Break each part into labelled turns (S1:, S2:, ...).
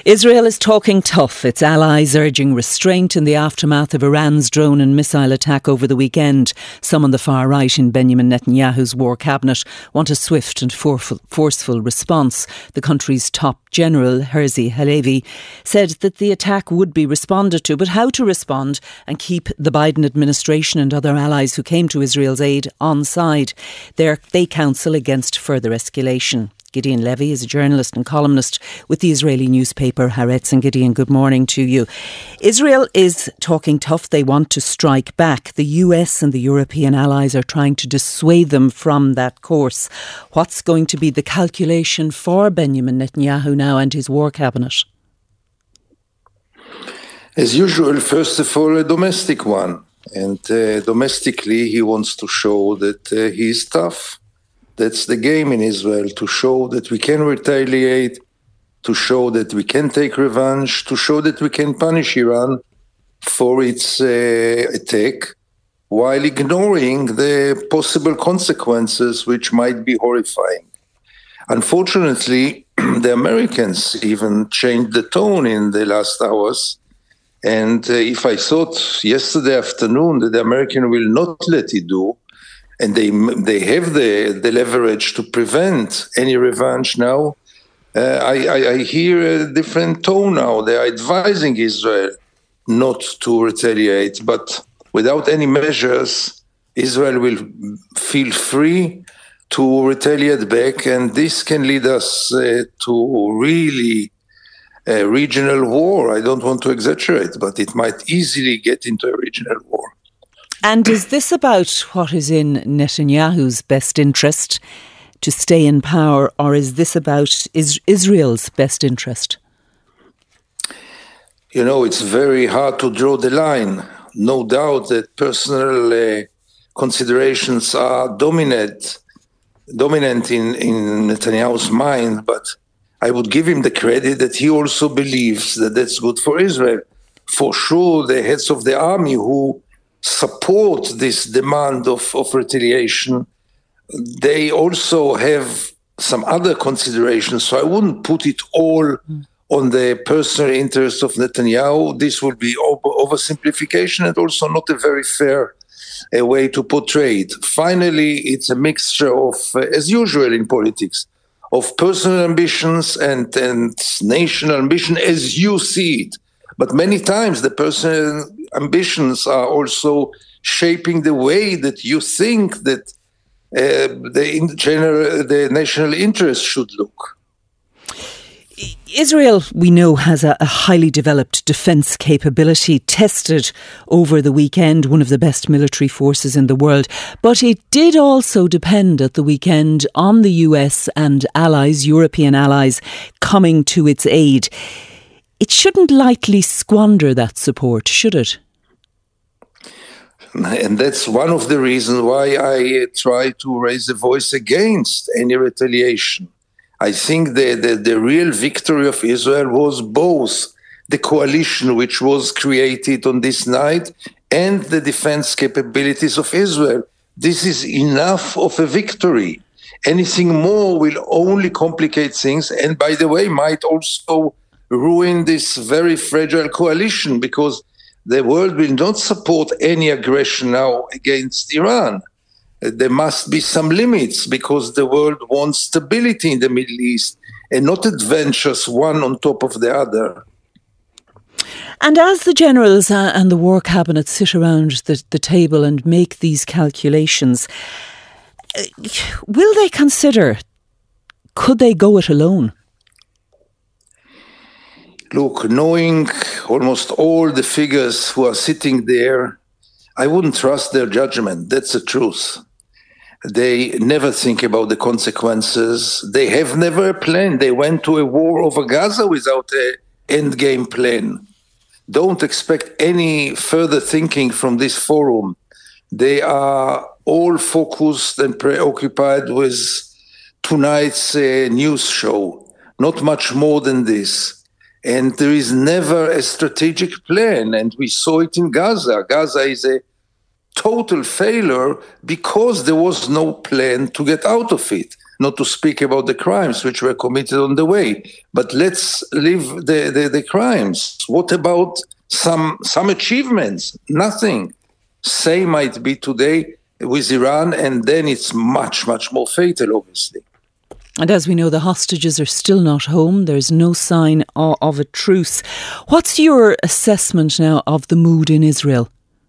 S1: Israel is talking tough. Its allies urging restraint in the aftermath of Iran's drone and missile attack over the weekend. Some on the far right in Benjamin Netanyahu's war cabinet want a swift and forceful response. The country's top general, Herzi Halevi, said that the attack would be responded to, but how to respond and keep the Biden administration and other allies who came to Israel's aid on side. They counsel against further escalation. Gideon Levy is a journalist and columnist with the Israeli newspaper Haaretz. And Gideon, good morning to you. Israel is talking tough. They want to strike back. The US and the European allies are trying to dissuade them from that course. What's going to be the calculation for Benjamin Netanyahu now and his war cabinet?
S2: As usual, first of all, a domestic one. And domestically, he wants to show that he is tough. That's the game in Israel, to show that we can retaliate, to show that we can take revenge, to show that we can punish Iran for its attack, while ignoring the possible consequences, which might be horrifying. Unfortunately, the Americans even changed the tone in the last hours. And if I thought yesterday afternoon that the American will not let it do, and they have the leverage to prevent any revenge now, I hear a different tone now. They are advising Israel not to retaliate, but without any measures, Israel will feel free to retaliate back, and this can lead us to really a regional war. I don't want to exaggerate, but it might easily get into a regional war.
S1: And is this about what is in Netanyahu's best interest to stay in power, or is this about Israel's best interest?
S2: You know, it's very hard to draw the line. No doubt that personal considerations are dominant in Netanyahu's mind, but I would give him the credit that he also believes that that's good for Israel. For sure, the heads of the army who support this demand of retaliation, they also have some other considerations. So I wouldn't put it all on the personal interest of Netanyahu. This would be oversimplification and also not a very fair way to portray it. Finally, it's a mixture of, as usual in politics, of personal ambitions and national ambition as you see it. But many times the personal ambitions are also shaping the way that you think that the national interest should look.
S1: Israel, we know, has a highly developed defence capability tested over the weekend, one of the best military forces in the world. But it did also depend at the weekend on the US and allies, European allies, coming to its aid. It shouldn't lightly squander that support, should it?
S2: And that's one of the reasons why I try to raise a voice against any retaliation. I think the real victory of Israel was both the coalition which was created on this night and the defense capabilities of Israel. This is enough of a victory. Anything more will only complicate things, and by the way, might also ruin this very fragile coalition, because the world will not support any aggression now against Iran. There must be some limits, because the world wants stability in the Middle East and not adventures one on top of the other.
S1: And as the generals and the war cabinet sit around the table and make these calculations, will they consider, could they go it alone?
S2: Look, knowing almost all the figures who are sitting there, I wouldn't trust their judgment. That's the truth. They never think about the consequences. They have never a plan. They went to a war over Gaza without an endgame plan. Don't expect any further thinking from this forum. They are all focused and preoccupied with tonight's news show. Not much more than this. And there is never a strategic plan. And we saw it in Gaza. Gaza is a total failure because there was no plan to get out of it. not to speak about the crimes which were committed on the way. But let's leave the crimes. What about some achievements? Nothing. Same might be today with Iran, and then it's much, much more fatal, obviously.
S1: And as we know, the hostages are still not home. There's no sign of a truce. What's your assessment now of the mood in Israel?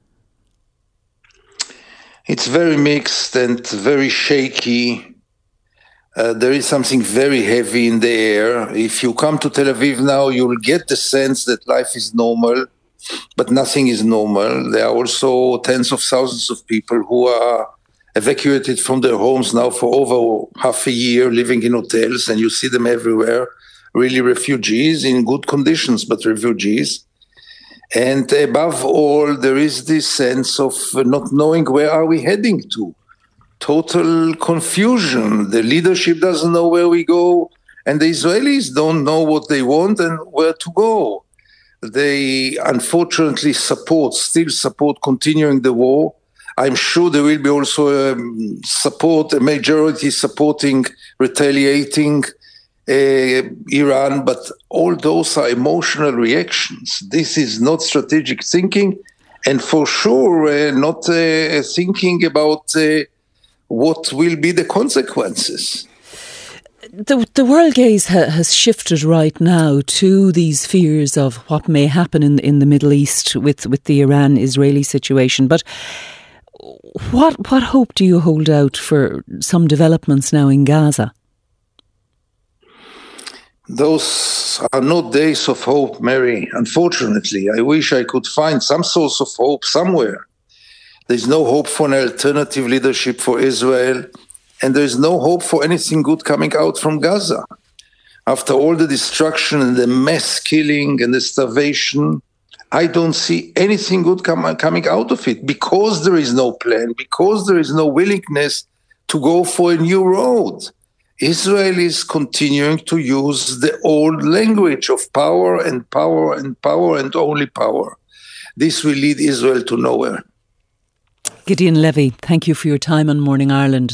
S2: It's very mixed and very shaky. There is something very heavy in the air. If you come to Tel Aviv now, you'll get the sense that life is normal, but nothing is normal. There are also tens of thousands of people who are evacuated from their homes now for over half a year, living in hotels, and you see them everywhere, really refugees in good conditions, but refugees. And above all, there is this sense of not knowing where are we heading to. Total confusion. The leadership doesn't know where we go, and the Israelis don't know what they want and where to go. They unfortunately still support continuing the war. I'm sure there will be also a majority supporting retaliating Iran, but all those are emotional reactions. This is not strategic thinking, and for sure not thinking about what will be the consequences.
S1: The world gaze has shifted right now to these fears of what may happen in the Middle East with the Iran-Israeli situation. But what hope do you hold out for some developments now in Gaza?
S2: Those are not days of hope, Mary. Unfortunately, I wish I could find some source of hope somewhere. There's no hope for an alternative leadership for Israel, and there's no hope for anything good coming out from Gaza. After all the destruction and the mass killing and the starvation, I don't see anything good coming out of it, because there is no plan, because there is no willingness to go for a new road. Israel is continuing to use the old language of power and power and power and only power. This will lead Israel to nowhere.
S1: Gideon Levy, thank you for your time on Morning Ireland.